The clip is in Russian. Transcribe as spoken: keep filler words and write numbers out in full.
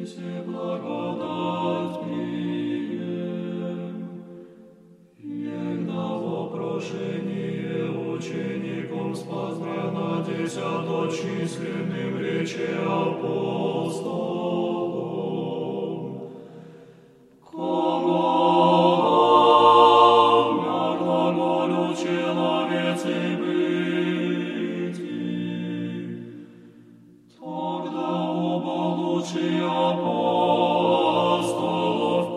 се благодать прием. Егда вопрошение учеником спознано десяточисленным рече апостолом. Кого глаголю человецы быти, тогда оба лучи апостолов